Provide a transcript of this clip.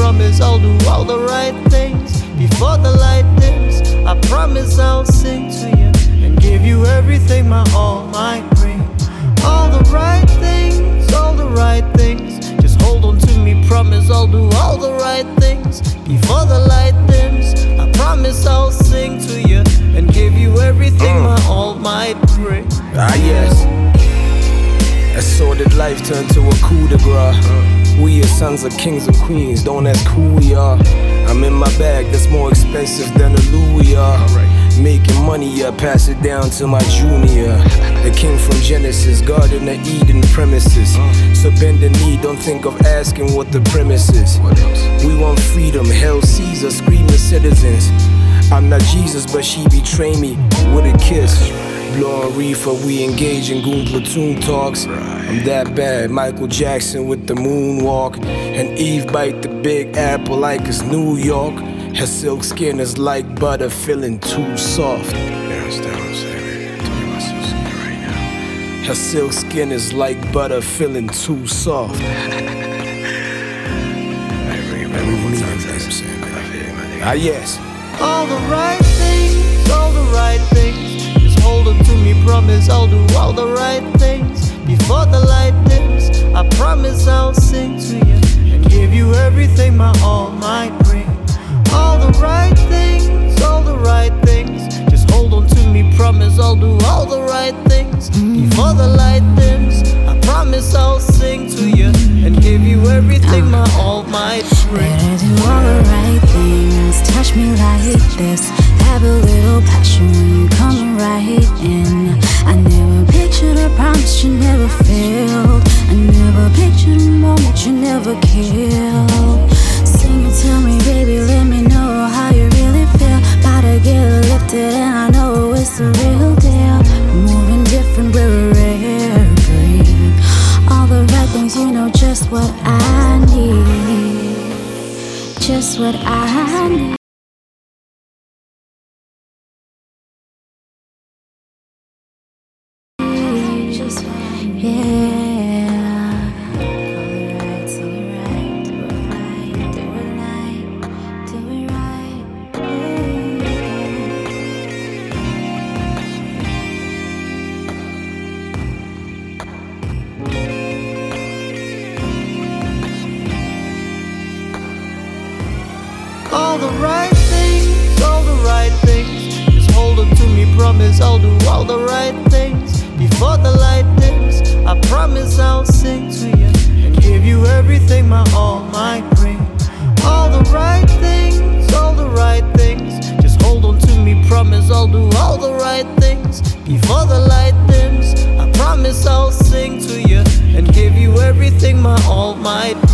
promise I'll do all the right things before the light dims. I promise I'll sing to you and give you everything my all might bring. All the right things, all the right things. Just hold on to me, promise I'll do all the right things before the light dims. I promise I'll sing to you and give you everything my all might bring. Ah yes, a sordid life turned to a coup de grace. We are sons of kings and queens, don't ask who we are. I'm in my bag that's more expensive than a Louis. Making money, yeah, pass it down to my junior. The king from Genesis, Garden of Eden premises. So bend the knee, don't think of asking what the premise is. We want freedom, hell Caesar, screaming citizens. I'm not Jesus, but she betrayed me with a kiss. Blowing reefer, we engage in goon platoon talks. I'm that bad, Michael Jackson with the moonwalk. And Eve bite the big apple like it's New York. Her silk skin is like butter, feeling too soft. Her silk skin is like butter, feeling too soft. Ah yes. All the right things, all the right things. Just hold on to me, promise I'll do all the right things before the light dims. I promise I'll sing to you and give you everything my all might bring. All the right things, all the right things. Just hold on to me, promise I'll do all the right things before the light dims. I promise I'll sing to you and give you everything my all might bring. Better do all the right things, touch me like this. Have a little passion when you come right in. I never pictured a promise you never filled. I never pictured a moment you never killed. Sing it to me, baby, let me know how you really feel. About to get lifted and I know it's the real deal. Moving different, we're rare breed. All the right things, you know just what I need. Just what I need. All the right things, all the right things. Just hold on to me, promise I'll do all the right things before the light dims. I promise I'll sing to you and give you everything my all might bring. All the right things, all the right things. Just hold on to me, promise I'll do all the right things before the light dims. I promise I'll sing to you and give you everything my all might bring.